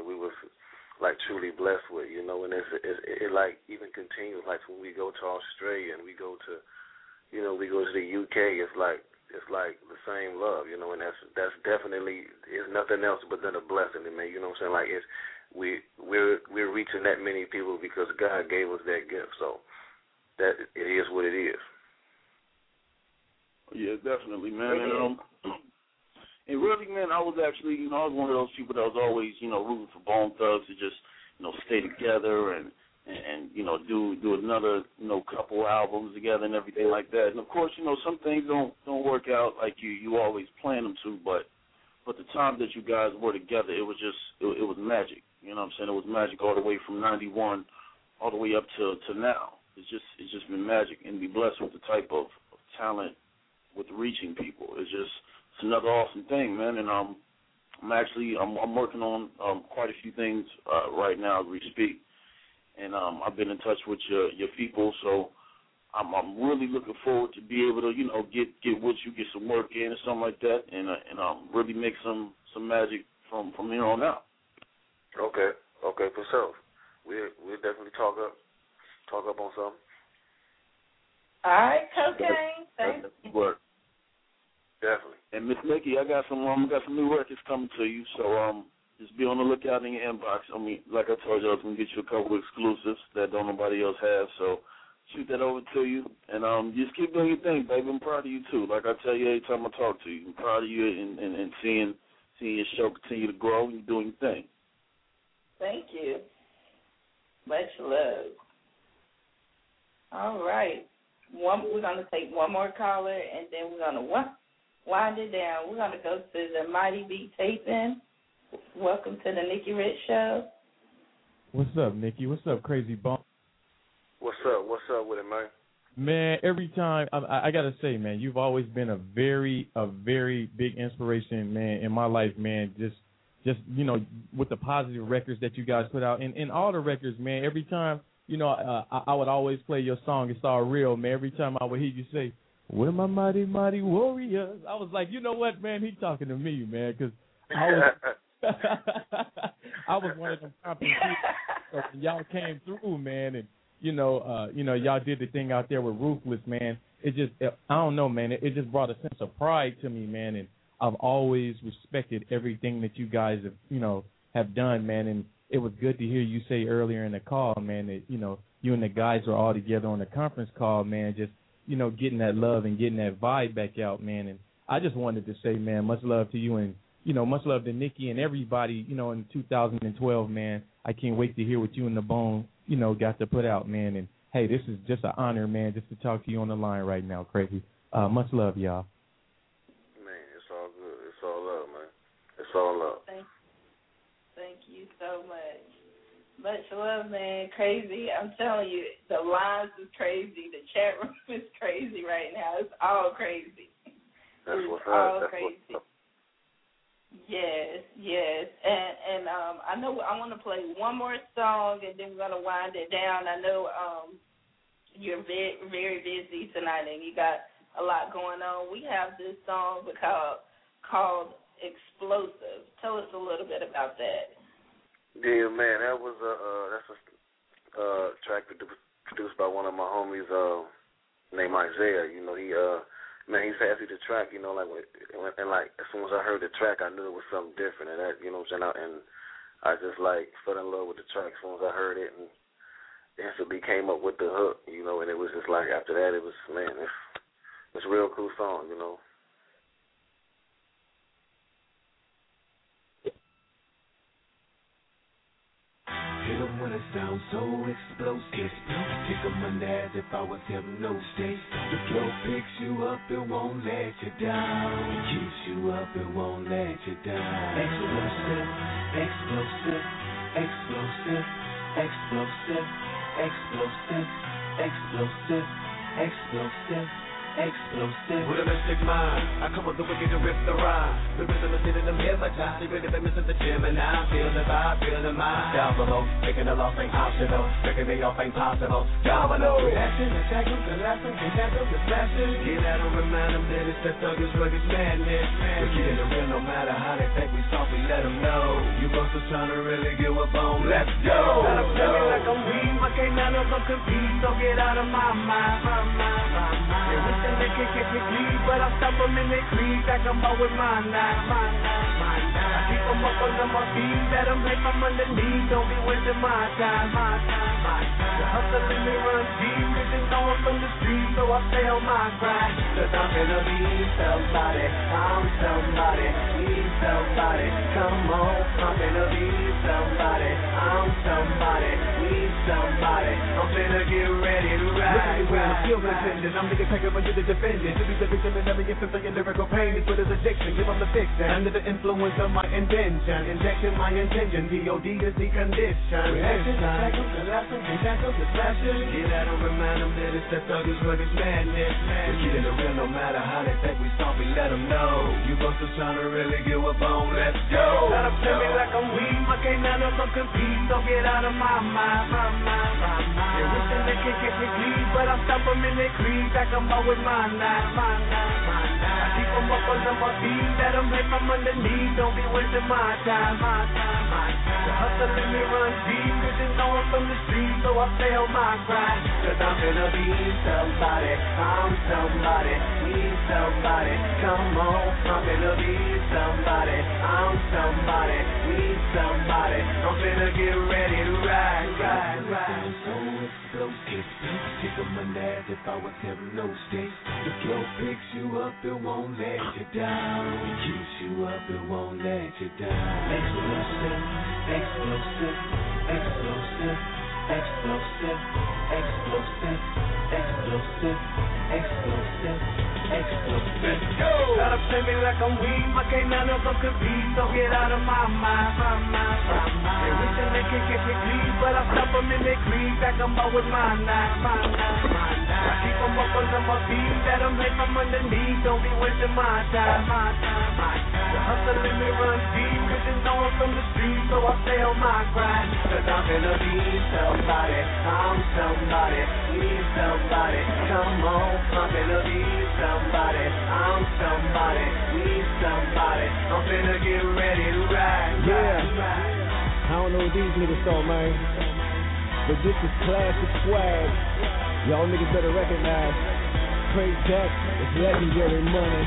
we was like truly blessed with, you know, and it like even continues, like when we go to Australia and we go to, you know, we go to the UK, it's like the same love, you know, and that's definitely, it's nothing else but than a blessing to me, you know what I'm saying? Like we're reaching that many people because God gave us that gift, so that it is what it is. Yeah, definitely, man. And really, man, I was actually, you know, I was one of those people that was always, you know, rooting for Bone Thugs to just, you know, stay together and you know, do another, you know, couple albums together and everything like that. And of course, you know, some things don't work out like you always plan them to, but the time that you guys were together, it was just it was magic. You know what I'm saying? It was magic all the way from '91 all the way up to now. It's just been magic, and be blessed with the type of talent with reaching people. It's another awesome thing, man. And I'm working on quite a few things right now as we speak. And I've been in touch with your people, so I'm really looking forward to be able to, you know, get with you, get some work in or something like that, and really make some magic from here on out. Okay, for sure. We'll definitely talk up on something. All right, Cocaine. Thanks. Work. Definitely. And Miss Nikki, I got some new records coming to you, so just be on the lookout in your inbox. I mean, like I told you, I was gonna get you a couple of exclusives that don't nobody else has, so shoot that over to you, and just keep doing your thing, baby. I'm proud of you too. Like I tell you every time I talk to you, I'm proud of you and seeing your show continue to grow and you doing your thing. Thank you. Much love. All right. We're going to take one more caller, and then we're going to wind it down. We're going to go to the Mighty Beat Taping. Welcome to the Nikki Rich Show. What's up, Nikki? What's up, Crazy Bone? What's up with it, man? Man, every time, I got to say, man, you've always been a very big inspiration, man, in my life, man. Just you know, with the positive records that you guys put out. And all the records, man, every time, you know, I would always play your song, It's All Real, man. Every time I would hear you say, "We're my mighty, mighty warriors," I was like, you know what, man, he's talking to me, man, because I was one of them comping people. So y'all came through, man, and you know, y'all did the thing out there with Ruthless, man. It just, I don't know, man. It just brought a sense of pride to me, man. And I've always respected everything that you guys have, you know, have done, man. And it was good to hear you say earlier in the call, man, that, you know, you and the guys were all together on the conference call, man, just, you know, getting that love and getting that vibe back out, man. And I just wanted to say, man, much love to you and, you know, much love to Nikki and everybody, you know, in 2012, man. I can't wait to hear what you and the Bone, you know, got to put out, man. And, hey, this is just an honor, man, just to talk to you on the line right now, Crazy. Much love, y'all. Man, it's all good. It's all love, man. It's all love. Thank you so much. Much love, man. Crazy. I'm telling you, the lines is crazy. The chat room is crazy right now. It's all crazy. That's what's up. All crazy. Yes. And I know I want to play one more song, and then we're going to wind it down. I know you're very, very busy tonight, and you got a lot going on. We have this song called Explosive. Tell us a little bit about that. Yeah, man, that was that's a track produced by one of my homies named Isaiah. You know, he's happy the track. You know, like as soon as I heard the track, I knew it was something different, and that, you know what I'm saying. And I just like fell in love with the track as soon as I heard it, and instantly came up with the hook. You know, and it was just like after that, it was, man, it's a real cool song. You know. Hit 'em when it sounds so explosive. Kick 'em under as if I was hypnosis. The flow picks you up, it won't let you down. It keeps you up, it won't let you down. Explosive, explosive, explosive, explosive, explosive, explosive, explosive. Explosive. With a mystic mind, I come with the wicked to rip the rhyme. The rhythm is hitting them hypnotized. They really been missing the gym, and now I feel the vibe, feeling the mind. Down below, making the loss ain't optional. Breaking me off ain't possible. Domino, reaction, attack them, collapsing, can't handle the flashing. Get at them, remind them that it's that thuggish, rugged madness. We're keeping it real no matter how they think we softly let them know. You busters trying to really get what bone, let's go. Gotta play me like I'm weak, my canine don't compete, so get out of my mind. They wish that they could catch me bleed, but I stop them in their creed, like I'm out with my knife. I keep them up under my feet, let them hate from underneath, don't be wasting my time. The hustle in me run deep, bitches know I'm from the street, so I stay on my grind. Cause I'm gonna be somebody, I'm somebody, need somebody, come on. I'm gonna be somebody, I'm somebody, need somebody, I'm gonna get ready to ride. I'm still contending, I'm the attacker but you're the defendant. To be the victim in every instance of your lyrical pain is with his addiction, give him the fiction. Under the influence of my invention, injection my intention, DOD is the condition. Reaction, tackle, collapsing, tackle, the slashing. Yeah, that'll remind them that it's that thuggish, rugged madness. We're keeping it real no matter how they think we soft, we let them know. You busters trying to really get what bone, let's go. Gotta play me like I'm weak, my canine don't compete, so get out of my mind. They wish that they could catch me bleed, but I stop them in their creed, like I'm out with my knife. I keep them up under my feet, let them hate from underneath, don't be wasting my time. The hustle in me run deep, bitches know I'm from the street, so I stay on my grind. Cause I'm gonna be somebody, I'm somebody, need somebody, come on. I'm gonna be somebody, I'm somebody, need somebody, I'm gonna get ready to ride. So explosive, kick them a nerve if I was hypnosis. The flow picks you up, it won't let you down. It keeps you up, it won't let you down. Explosive, explosive, explosive, explosive, explosive, explosive, explosive, explosive. Let's go! Gotta play me like I'm weak, my canine don't compete, so get out of my mind. They wish that they could catch me bleed, but I stop them in their creed, like I'm out with my knife. I keep them up under my feet, let them hate from underneath, don't be wasting my time. The hustle in me run deep, bitches know I'm from the street, so I stay on my grind. Cause I'm gonna be somebody, I'm somebody, need somebody, come on. I'm gonna be somebody, I'm somebody, need somebody, I'm gonna get ready to ride. I don't know what these niggas thought, man, but this is classic swag. Y'all niggas better recognize. Crazy Jack, it's legendary money.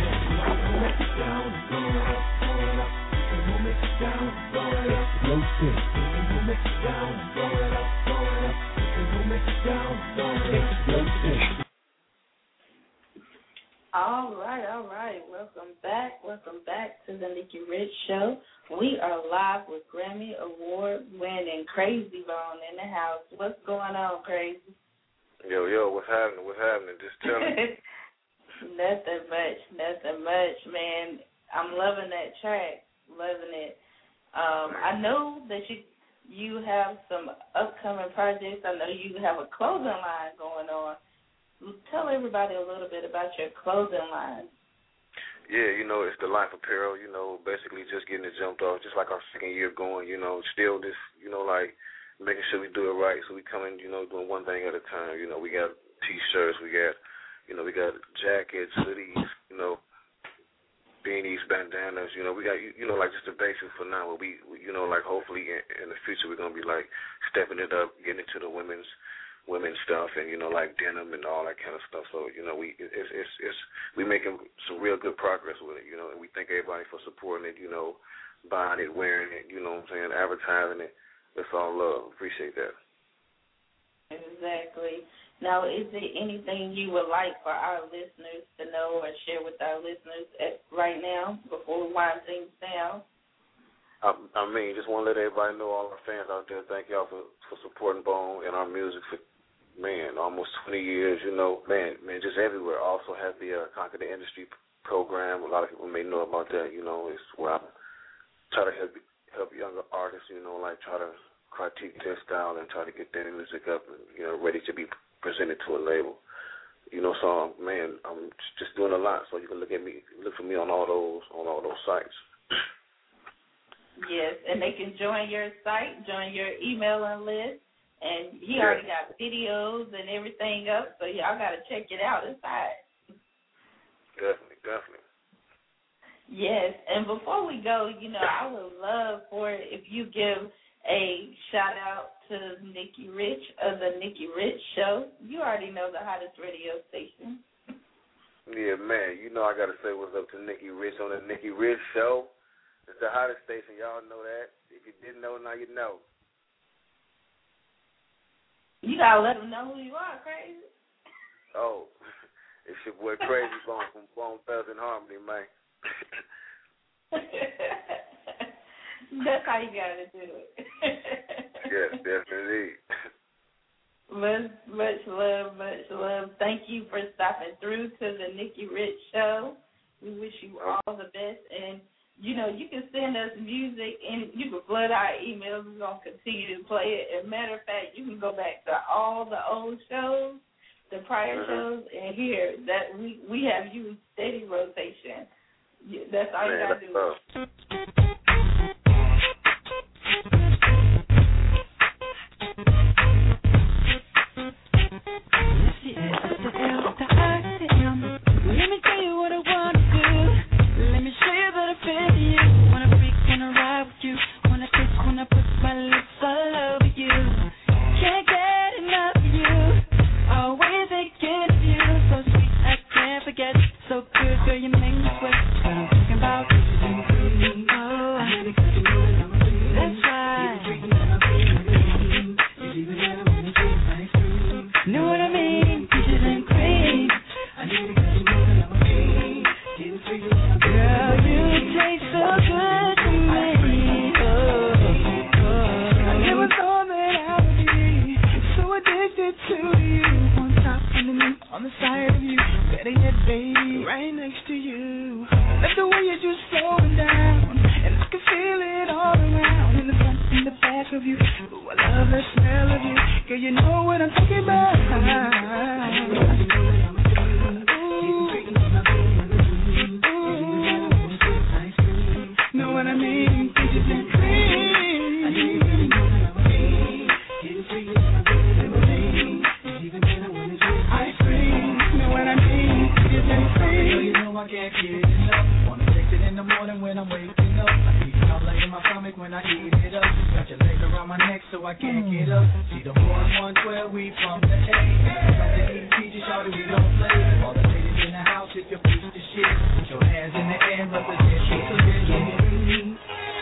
All right. Welcome back to the Nikki Rich Show. We are live with Grammy Award winning Crazy Bone in the house. What's going on, Crazy? Yo, what's happening? Just tell me. Nothing much, man. I'm loving that track, loving it. I know that you have some upcoming projects. I know you have a clothing line going on. Tell everybody a little bit about your clothing line. Yeah, it's the Life Apparel, basically just getting it jumped off, just like our second year going, still this, like making sure we do it right. So we come in, doing one thing at a time. We got T-shirts, we got jackets, hoodies, beanies, bandanas, we got, like just the basics for now. But we like hopefully in the future we're going to be like stepping it up, getting into the women's stuff and, like denim and all that kind of stuff. So, we making some real good progress with it, and we thank everybody for supporting it, buying it, wearing it, what I'm saying, advertising it. It's all love. Appreciate that. Exactly. Now, is there anything you would like for our listeners to know or share with our listeners right now before we wind things down? I mean, just want to let everybody know, all our fans out there, thank y'all for supporting Bone and our music for, almost 20 years, just everywhere. I also have the Conquer the Industry program. A lot of people may know about that, it's where I try to help younger artists, like try to critique their style and try to get their music up and, ready to be presented to a label. So, I'm just doing a lot, so you can look for me on all those sites. Yes, and they can join your site, join your emailing list, and he already got videos and everything up, so y'all got to check it out inside. Definitely. Yes, and before we go, I would love for it if you give a shout out to Nikki Rich of the Nikki Rich Show. You already know the hottest radio station. Yeah, man, I got to say what's up to Nikki Rich on the Nikki Rich Show. It's the hottest station. Y'all know that. If you didn't know, now you know. You got to let them know who you are, Crazy. Oh, it's your boy Crazy Bone from Bone Thugs and Harmony, man. That's how you got to do it. Yes, definitely. Much love. Thank you for stopping through to the Nikki Rich Show. We wish you all the best. And, you can send us music and you can flood our emails. We're going to continue to play it. As a matter of fact, you can go back to all the old shows, the prior shows, and hear that we have you in steady rotation. That's all you got to do. Let me tell you what I want to do. Let me show you that I feel you. Wanna freak, wanna ride with you. Wanna kiss, wanna put my lips all over you. Can't get enough of you. Always thinking of you. So sweet, I can't forget. So good, girl, you make me sweat. What I'm thinking about is you. Oh, that's right. Know what I mean? Peaches and cream. Girl, you taste so good to me. Oh. I never thought that I would be so addicted to you. On top, underneath, on the side of you. Better yet, baby, right next to you. I love the way you're just slowing down, and I can feel it all around. In the front, in the back of you. Ooh, I love the smell of you. Girl, you know what I'm talking about. Know what I mean? Peaches and cream. Ice cream. Know what I mean? Peaches and cream. You know I can't get enough. Wanna taste it in the morning when I'm waking up. I keep it all in my stomach when I eat it up. Got your legs around my neck so I can't get up. See the boys 112, we from the A. Come to eat peaches, shawty, we don't play. All the ladies in the house, if you're piece of shit, put your hands in the air and represent me. So get it.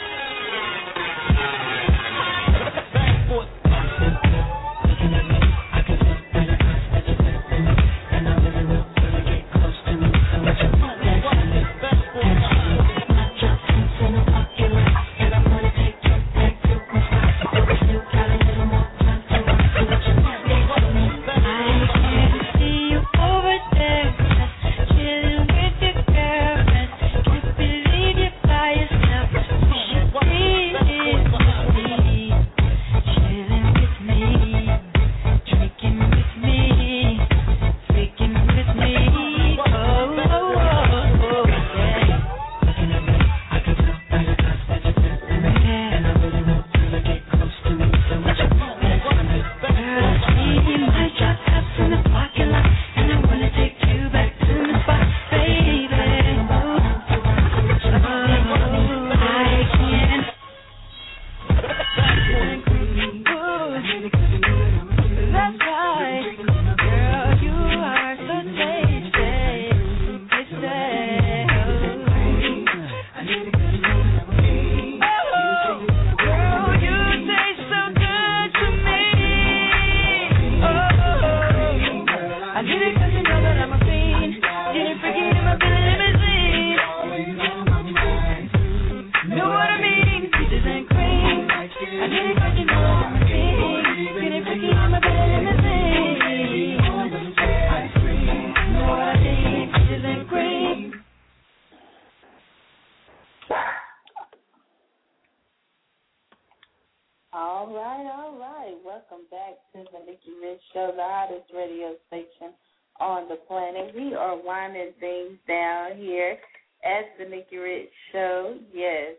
All right. Welcome back to the Nikki Rich Show, the hottest radio station on the planet. We are winding things down here at the Nikki Rich Show. Yes,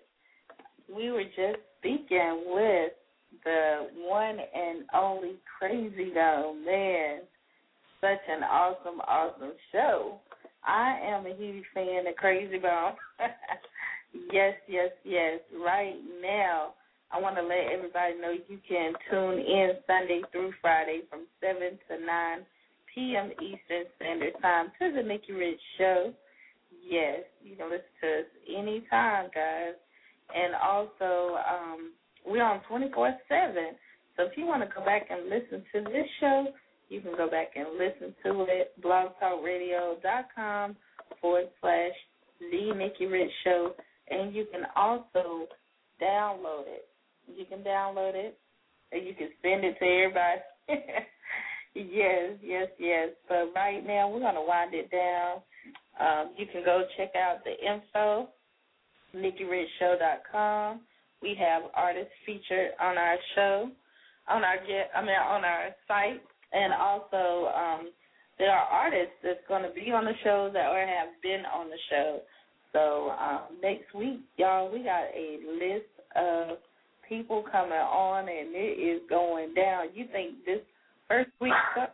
we were just speaking with the one and only Crazy Bone. Man, such an awesome show. I am a huge fan of Crazy Bone. Yes. Right now, I want to let everybody know you can tune in Sunday through Friday from 7 to 9 p.m. Eastern Standard Time to the Nikki Rich Show. Yes, you can listen to us anytime, guys. And also, we're on 24/7. So if you want to go back and listen to this show, you can go back and listen to it, blogtalkradio.com/The Nikki Rich Show. And you can also download it. You can download it, and you can send it to everybody. Yes. But right now, we're going to wind it down. You can go check out the info, NikkiRichShow.com. We have artists featured on our show, on our site, and also there are artists that's going to be on the show that or have been on the show. So next week, y'all, we got a list of people coming on, and it is going down. You think this first week?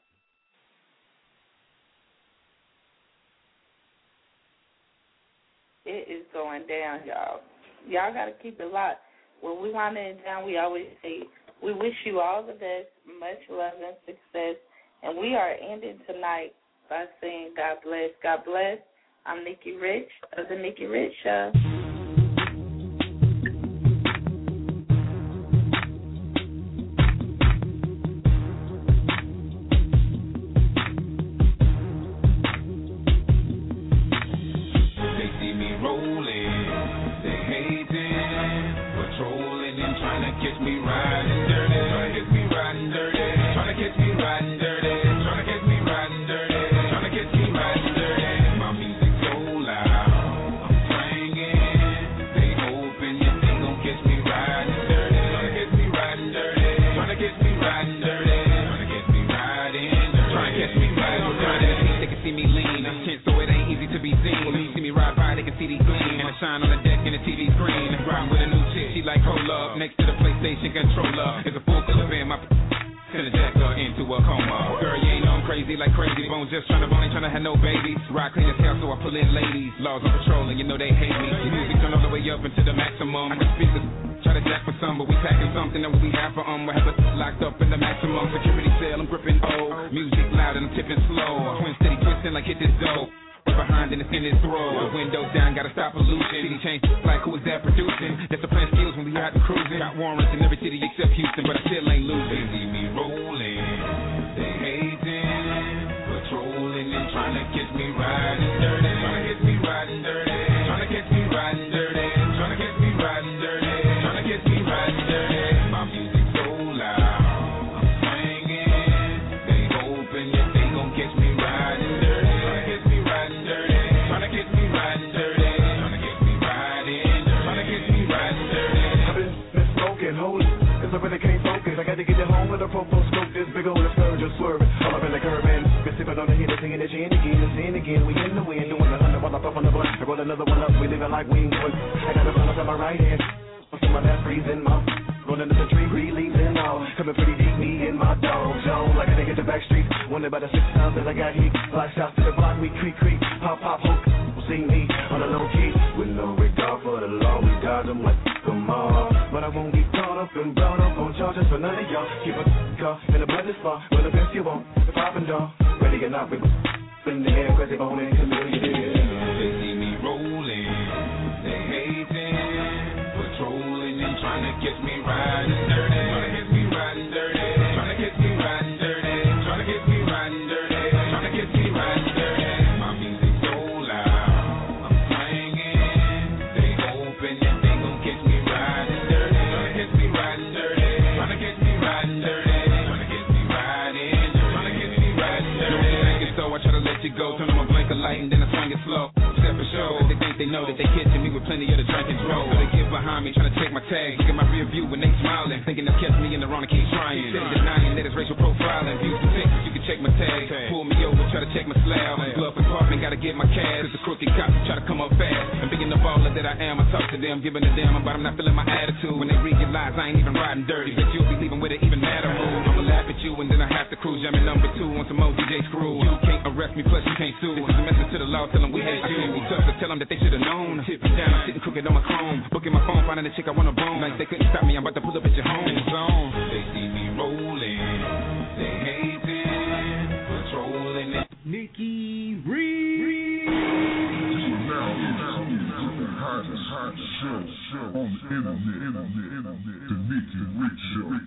It is going down, y'all. Y'all got to keep it locked. When we wind it down, we always say, we wish you all the best, much love and success. And we are ending tonight by saying God bless. God bless. I'm Nikki Rich of The Nikki Rich Show. Tell them that they should have known. Tip it down Sitting crooked on my chrome, booking my phone, finding a chick I wanna bone. Like they couldn't stop me, I'm about to pull up at your home zone. They see me rolling, they hating, patrolling it. Nikki Reed. Hottest show on the internet, the Nikki Reed Show.